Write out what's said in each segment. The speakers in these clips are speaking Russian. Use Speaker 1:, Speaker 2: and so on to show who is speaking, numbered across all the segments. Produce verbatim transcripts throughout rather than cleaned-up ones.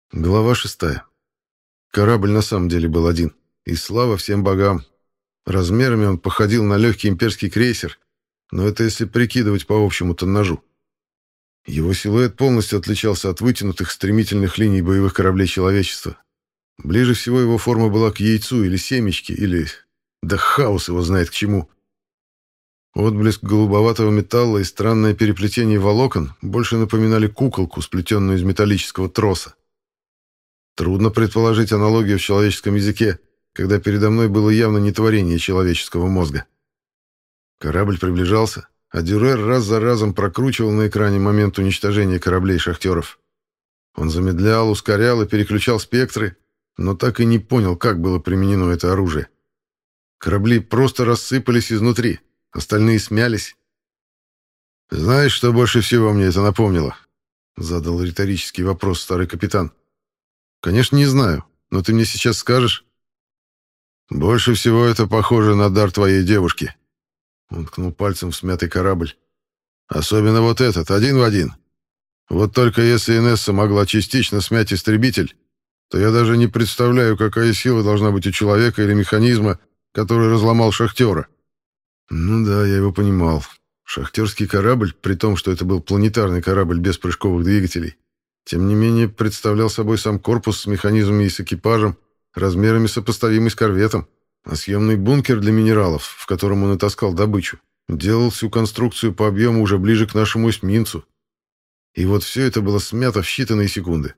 Speaker 1: Глава шестая. Корабль на самом деле был один. И слава всем богам. Размерами он походил на легкий имперский крейсер, но это если прикидывать по общему тоннажу. Его силуэт полностью отличался от вытянутых стремительных линий боевых кораблей человечества. Ближе всего его форма была к яйцу или семечке, или... Да хаос его знает к чему. Отблеск голубоватого металла и странное переплетение волокон больше напоминали куколку, сплетенную из металлического троса. Трудно предположить аналогию в человеческом языке, когда передо мной было явно не творение человеческого мозга. Корабль приближался, а Дюрер раз за разом прокручивал на экране момент уничтожения кораблей шахтеров. Он замедлял, ускорял и переключал спектры, но так и не понял, как было применено это оружие. Корабли просто рассыпались изнутри, остальные смялись. «Знаешь, что больше всего мне это напомнило?» — задал риторический вопрос старый капитан. «Конечно, не знаю, но ты мне сейчас скажешь». «Больше всего это похоже на дар твоей девушки». Он ткнул пальцем в смятый корабль. «Особенно вот этот, один в один. Вот только если Инесса могла частично смять истребитель, то я даже не представляю, какая сила должна быть у человека или механизма, который разломал шахтера». Ну да, я его понимал. Шахтерский корабль, при том, что это был планетарный корабль без прыжковых двигателей, тем не менее представлял собой сам корпус с механизмами и с экипажем, размерами сопоставимый с корветом, а съемный бункер для минералов, в котором он и таскал добычу, делал всю конструкцию по объему уже ближе к нашему эсминцу. И вот все это было смято в считанные секунды.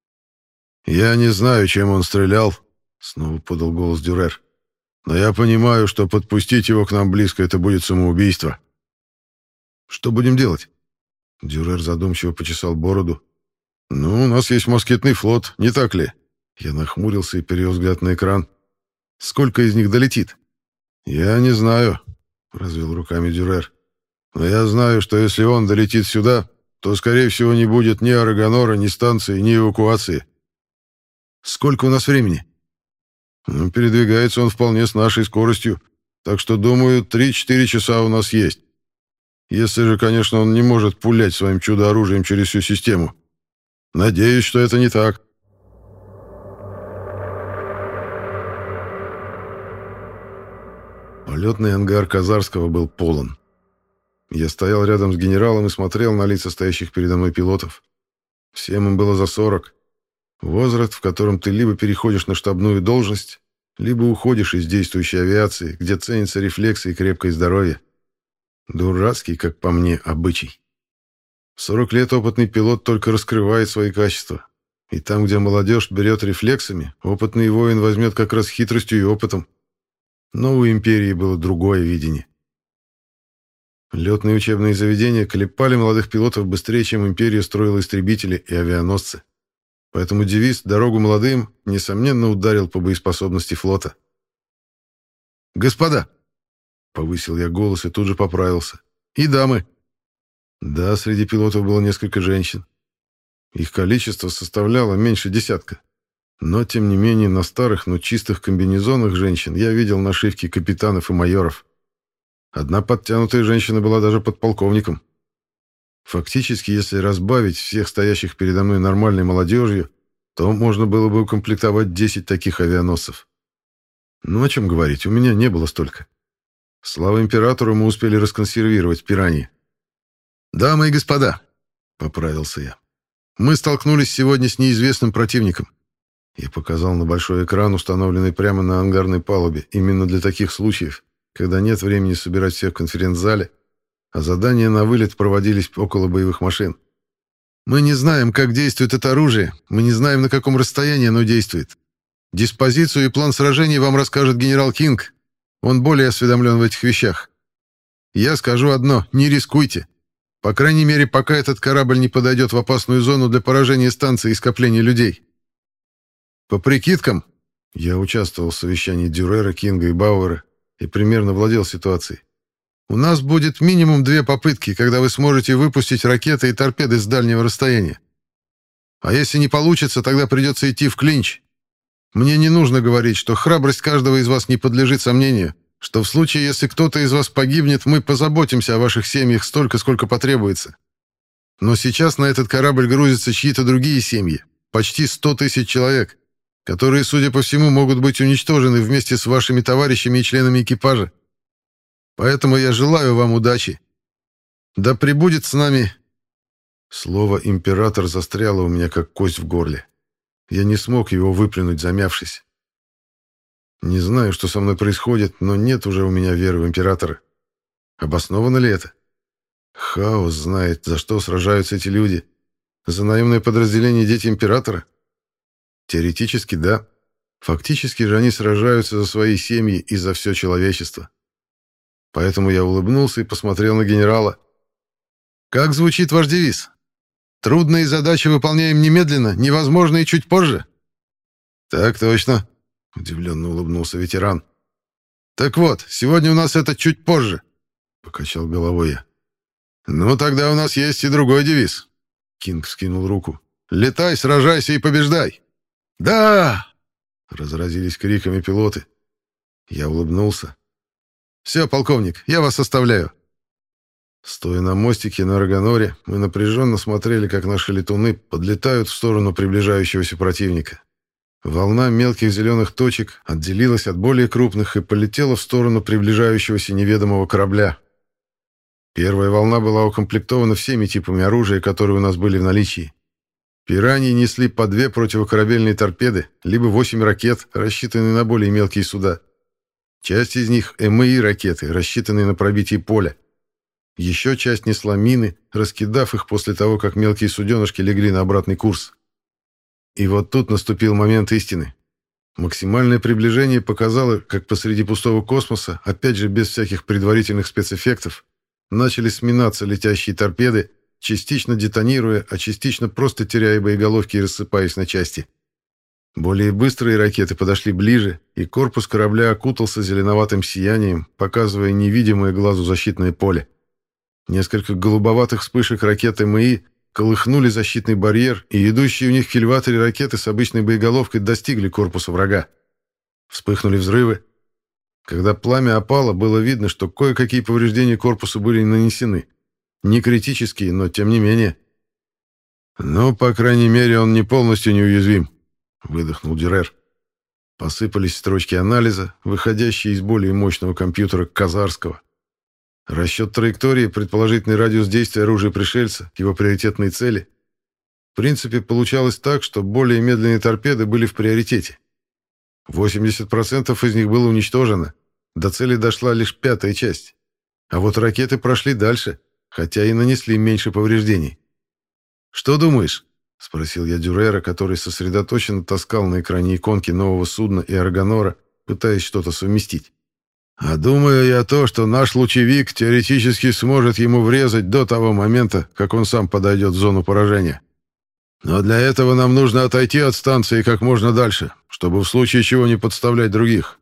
Speaker 1: «Я не знаю, чем он стрелял», — снова подал голос Дюрер. «Но я понимаю, что подпустить его к нам близко — это будет самоубийство». «Что будем делать?» Дюрер задумчиво почесал бороду. «Ну, у нас есть москитный флот, не так ли?» Я нахмурился и перевел взгляд на экран. «Сколько из них долетит?» «Я не знаю», — развел руками Дюрер. «Но я знаю, что если он долетит сюда, то, скорее всего, не будет ни Арагонора, ни станции, ни эвакуации». «Сколько у нас времени?» «Ну, передвигается он вполне с нашей скоростью, так что, думаю, три-четыре часа у нас есть. Если же, конечно, он не может пулять своим чудо-оружием через всю систему. Надеюсь, что это не так». Полетный ангар Казарского был полон. Я стоял рядом с генералом и смотрел на лица стоящих передо мной пилотов. Всем им было за сорок. Возраст, в котором ты либо переходишь на штабную должность, либо уходишь из действующей авиации, где ценятся рефлексы и крепкое здоровье. Дурацкий, как по мне, обычай. В сорок лет опытный пилот только раскрывает свои качества. И там, где молодежь берет рефлексами, опытный воин возьмет как раз хитростью и опытом. Но у империи было другое видение. Летные учебные заведения клепали молодых пилотов быстрее, чем империя строила истребители и авианосцы. Поэтому девиз «Дорогу молодым» несомненно ударил по боеспособности флота. «Господа!» — повысил я голос и тут же поправился. «И дамы!» Да, среди пилотов было несколько женщин. Их количество составляло меньше десятка. Но, тем не менее, на старых, но чистых комбинезонах женщин я видел нашивки капитанов и майоров. Одна подтянутая женщина была даже подполковником. Фактически, если разбавить всех стоящих передо мной нормальной молодежью, то можно было бы укомплектовать десять таких авианосцев. Ну, о чем говорить, у меня не было столько. Слава императору, мы успели расконсервировать пираньи. «Дамы и господа», — поправился я, — «мы столкнулись сегодня с неизвестным противником». Я показал на большой экран, установленный прямо на ангарной палубе, именно для таких случаев, когда нет времени собирать всех в конференц-зале, а задания на вылет проводились около боевых машин. Мы не знаем, как действует это оружие, мы не знаем, на каком расстоянии оно действует. Диспозицию и план сражений вам расскажет генерал Кинг. Он более осведомлен в этих вещах. Я скажу одно: не рискуйте. По крайней мере, пока этот корабль не подойдет в опасную зону для поражения станции и скопления людей. По прикидкам, я участвовал в совещании Дюрера, Кинга и Бауэра и примерно владел ситуацией. У нас будет минимум две попытки, когда вы сможете выпустить ракеты и торпеды с дальнего расстояния. А если не получится, тогда придется идти в клинч. Мне не нужно говорить, что храбрость каждого из вас не подлежит сомнению, что в случае, если кто-то из вас погибнет, мы позаботимся о ваших семьях столько, сколько потребуется. Но сейчас на этот корабль грузятся чьи-то другие семьи, почти сто тысяч человек, которые, судя по всему, могут быть уничтожены вместе с вашими товарищами и членами экипажа. Поэтому я желаю вам удачи. Да пребудет с нами...» Слово «император» застряло у меня, как кость в горле. Я не смог его выплюнуть, замявшись. Не знаю, что со мной происходит, но нет уже у меня веры в императора. Обосновано ли это? Хаос знает, за что сражаются эти люди. За наемное подразделение «Дети императора»? Теоретически, да. Фактически же они сражаются за свои семьи и за все человечество. Поэтому я улыбнулся и посмотрел на генерала. «Как звучит ваш девиз? Трудные задачи выполняем немедленно, невозможные чуть позже?» «Так точно», — удивленно улыбнулся ветеран. «Так вот, сегодня у нас это чуть позже», — покачал головой я. «Ну, тогда у нас есть и другой девиз». Кинг вскинул руку. «Летай, сражайся и побеждай!» «Да!» — разразились криками пилоты. Я улыбнулся. «Все, полковник, я вас оставляю». Стоя на мостике на Арганоре, мы напряженно смотрели, как наши летуны подлетают в сторону приближающегося противника. Волна мелких зеленых точек отделилась от более крупных и полетела в сторону приближающегося неведомого корабля. Первая волна была укомплектована всеми типами оружия, которые у нас были в наличии. Пираньи несли по две противокорабельные торпеды, либо восемь ракет, рассчитанные на более мелкие суда. Часть из них — эм и и-ракеты, рассчитанные на пробитие поля. Еще часть несла мины, раскидав их после того, как мелкие суденышки легли на обратный курс. И вот тут наступил момент истины. Максимальное приближение показало, как посреди пустого космоса, опять же без всяких предварительных спецэффектов, начали сминаться летящие торпеды, частично детонируя, а частично просто теряя боеголовки и рассыпаясь на части. Более быстрые ракеты подошли ближе, и корпус корабля окутался зеленоватым сиянием, показывая невидимое глазу защитное поле. Несколько голубоватых вспышек ракет эм и и колыхнули защитный барьер, и идущие у них в кильваторе ракеты с обычной боеголовкой достигли корпуса врага. Вспыхнули взрывы. Когда пламя опало, было видно, что кое-какие повреждения корпуса были нанесены. Не критические, но тем не менее. «Ну, по крайней мере, он не полностью неуязвим», — выдохнул Дюрер. Посыпались строчки анализа, выходящие из более мощного компьютера Казарского. Расчет траектории, предположительный радиус действия оружия пришельца, его приоритетные цели. В принципе, получалось так, что более медленные торпеды были в приоритете. восемьдесят процентов из них было уничтожено. До цели дошла лишь пятая часть. А вот ракеты прошли дальше, хотя и нанесли меньше повреждений. «Что думаешь?» — спросил я Дюрера, который сосредоточенно таскал на экране иконки нового судна и Арганора, пытаясь что-то совместить. «А думаю я то, что наш лучевик теоретически сможет ему врезать до того момента, как он сам подойдет в зону поражения. Но для этого нам нужно отойти от станции как можно дальше, чтобы в случае чего не подставлять других.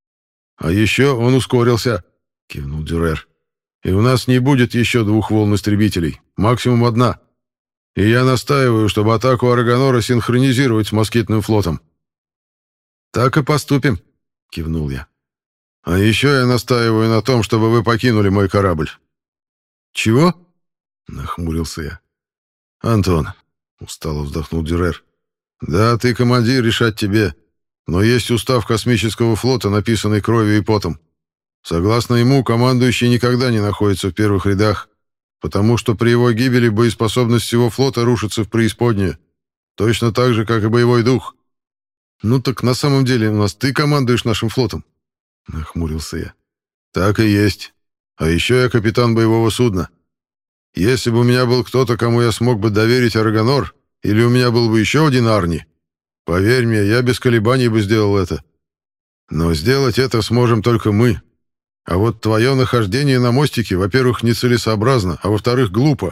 Speaker 1: А еще он ускорился», — кивнул Дюрер. «И у нас не будет еще двух волн истребителей, максимум одна. И я настаиваю, чтобы атаку Арганора синхронизировать с москитным флотом». «Так и поступим», — кивнул я. «А еще я настаиваю на том, чтобы вы покинули мой корабль». «Чего?» — нахмурился я. «Антон», — устало вздохнул Дюрер, — «да, ты командир, решать тебе, но есть устав космического флота, написанный кровью и потом. Согласно ему, командующий никогда не находится в первых рядах, потому что при его гибели боеспособность всего флота рушится в преисподнюю, точно так же, как и боевой дух». «Ну так на самом деле у нас ты командуешь нашим флотом», — нахмурился я. «Так и есть. А еще я капитан боевого судна. Если бы у меня был кто-то, кому я смог бы доверить Арганор, или у меня был бы еще один Арни, поверь мне, я без колебаний бы сделал это. Но сделать это сможем только мы. А вот твое нахождение на мостике, во-первых, нецелесообразно, а во-вторых, глупо».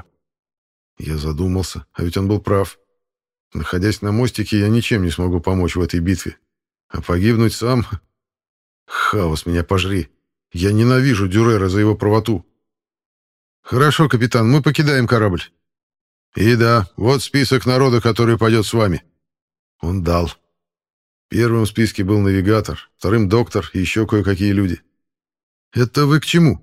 Speaker 1: Я задумался, а ведь он был прав. Находясь на мостике, я ничем не смогу помочь в этой битве. А погибнуть сам... Хаос, меня пожри. Я ненавижу Дюрера за его правоту. «Хорошо, капитан, мы покидаем корабль». «И да, вот список народа, который пойдет с вами». Он дал. Первым в списке был навигатор, вторым доктор и еще кое-какие люди. «Это вы к чему?»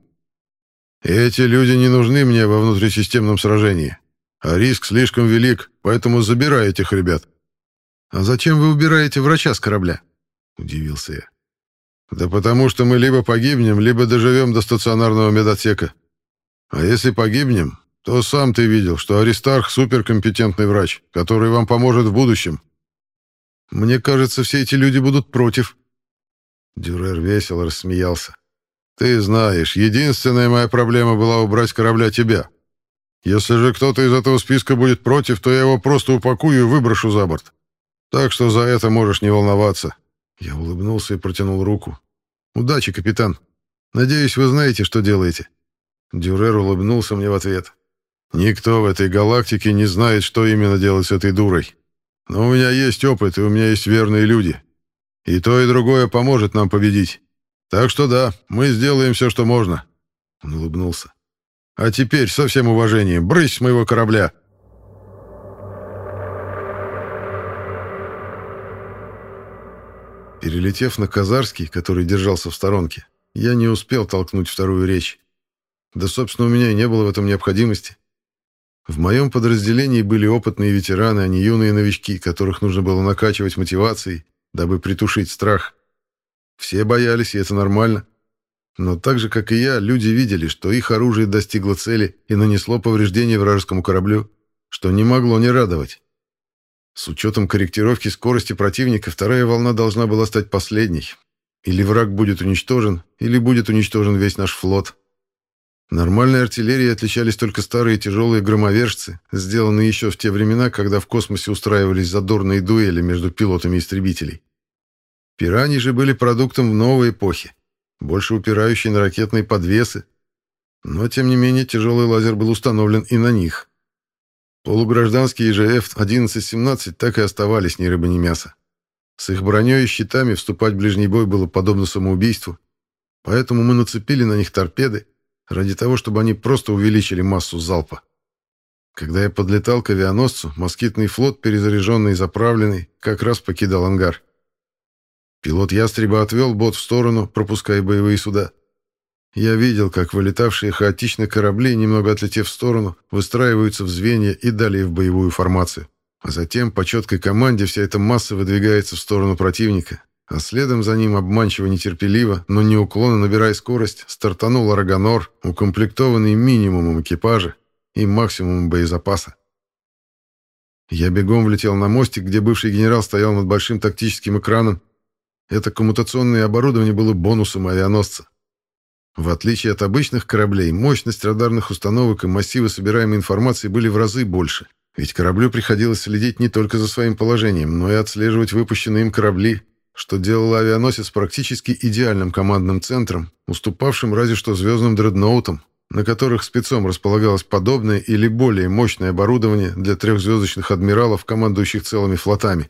Speaker 1: «Эти люди не нужны мне во внутрисистемном сражении, а риск слишком велик, поэтому забирай этих ребят. «А зачем вы убираете врача с корабля?» — удивился я. «Да потому что мы либо погибнем, либо доживем до стационарного медотсека. А если погибнем, то сам ты видел, что Аристарх — суперкомпетентный врач, который вам поможет в будущем. Мне кажется, все эти люди будут против». Дюрер весело рассмеялся. «Ты знаешь, единственная моя проблема была убрать с корабля тебя. Если же кто-то из этого списка будет против, то я его просто упакую и выброшу за борт. Так что за это можешь не волноваться». Я улыбнулся и протянул руку. «Удачи, капитан. Надеюсь, вы знаете, что делаете». Дюрер улыбнулся мне в ответ. «Никто в этой галактике не знает, что именно делать с этой дурой. Но у меня есть опыт, и у меня есть верные люди. И то, и другое поможет нам победить. Так что да, мы сделаем все, что можно». Он улыбнулся. «А теперь, со всем уважением, брысь с моего корабля!» Перелетев на Казарский, который держался в сторонке, я не успел толкнуть вторую речь. Да, собственно, у меня и не было в этом необходимости. В моем подразделении были опытные ветераны, а не юные новички, которых нужно было накачивать мотивацией, дабы притушить страх. Все боялись, и это нормально. Но так же, как и я, люди видели, что их оружие достигло цели и нанесло повреждение вражескому кораблю, что не могло не радовать. С учетом корректировки скорости противника, вторая волна должна была стать последней. Или враг будет уничтожен, или будет уничтожен весь наш флот. Нормальной артиллерией отличались только старые тяжелые громовержцы, сделанные еще в те времена, когда в космосе устраивались задорные дуэли между пилотами истребителей. Пираньи же были продуктом новой эпохи, больше упирающей на ракетные подвесы. Но, тем не менее, тяжелый лазер был установлен и на них. Полугражданские же эф одиннадцать семнадцать так и оставались ни рыба, ни мясо. С их броней и щитами вступать в ближний бой было подобно самоубийству, поэтому мы нацепили на них торпеды, ради того, чтобы они просто увеличили массу залпа. Когда я подлетал к авианосцу, москитный флот, перезаряженный и заправленный, как раз покидал ангар. Пилот «Ястреба» отвел бот в сторону, пропуская боевые суда. Я видел, как вылетавшие хаотично корабли, немного отлетев в сторону, выстраиваются в звенья и далее в боевую формацию. А затем по четкой команде вся эта масса выдвигается в сторону противника, а следом за ним обманчиво нетерпеливо, но неуклонно набирая скорость, стартанул Араганор, укомплектованный минимумом экипажа и максимумом боезапаса. Я бегом влетел на мостик, где бывший генерал стоял над большим тактическим экраном. Это коммутационное оборудование было бонусом авианосца. В отличие от обычных кораблей, мощность радарных установок и массивы собираемой информации были в разы больше, ведь кораблю приходилось следить не только за своим положением, но и отслеживать выпущенные им корабли, что делало авианосец практически идеальным командным центром, уступавшим разве что звездным дредноутам, на которых спецом располагалось подобное или более мощное оборудование для трехзвездочных адмиралов, командующих целыми флотами.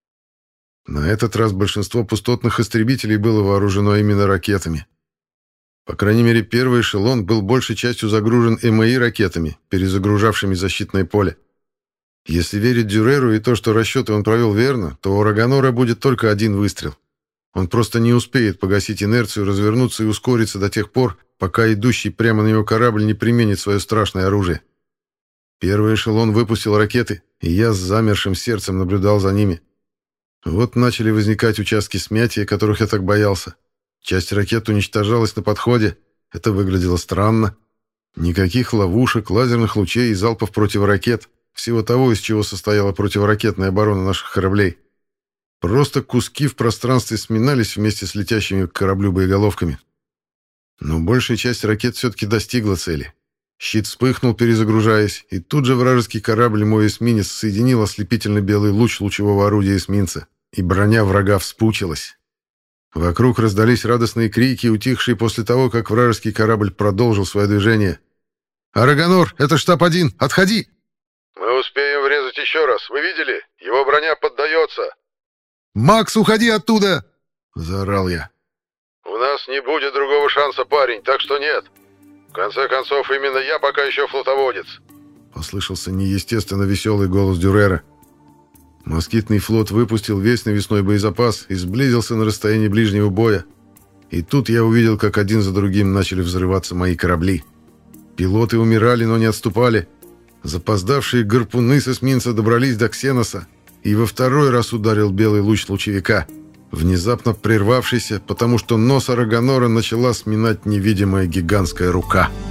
Speaker 1: На этот раз большинство пустотных истребителей было вооружено именно ракетами. По крайней мере, первый эшелон был большей частью загружен эм и ракетами, перезагружавшими защитное поле. Если верить Дюреру и то, что расчеты он провел верно, то у Араганора будет только один выстрел. Он просто не успеет погасить инерцию, развернуться и ускориться до тех пор, пока идущий прямо на него корабль не применит свое страшное оружие. Первый эшелон выпустил ракеты, и я с замершим сердцем наблюдал за ними. Вот начали возникать участки смятия, которых я так боялся. Часть ракет уничтожалась на подходе. Это выглядело странно. Никаких ловушек, лазерных лучей и залпов противоракет. Всего того, из чего состояла противоракетная оборона наших кораблей. Просто куски в пространстве сминались вместе с летящими к кораблю боеголовками. Но большая часть ракет все-таки достигла цели. Щит вспыхнул, перезагружаясь, и тут же вражеский корабль, мой эсминец, соединил ослепительно белый луч лучевого орудия эсминца, и броня врага вспучилась. Вокруг раздались радостные крики, утихшие после того, как вражеский корабль продолжил свое движение. «Араганор, это штаб один! Отходи!»
Speaker 2: «Мы успеем врезать еще раз. Вы видели? Его броня поддается!»
Speaker 1: «Макс, уходи оттуда!» — заорал я.
Speaker 2: «У нас не будет другого шанса, парень, так что нет. В конце концов, именно я пока еще флотоводец!»
Speaker 1: Послышался неестественно веселый голос Дюрера. Москитный флот выпустил весь навесной боезапас и сблизился на расстоянии ближнего боя. И тут я увидел, как один за другим начали взрываться мои корабли. Пилоты умирали, но не отступали. Запоздавшие гарпуны с эсминца добрались до Ксеноса. и во второй раз ударил белый луч лучевика, внезапно прервавшийся, потому что нос Арагонора начала сминать невидимая гигантская рука.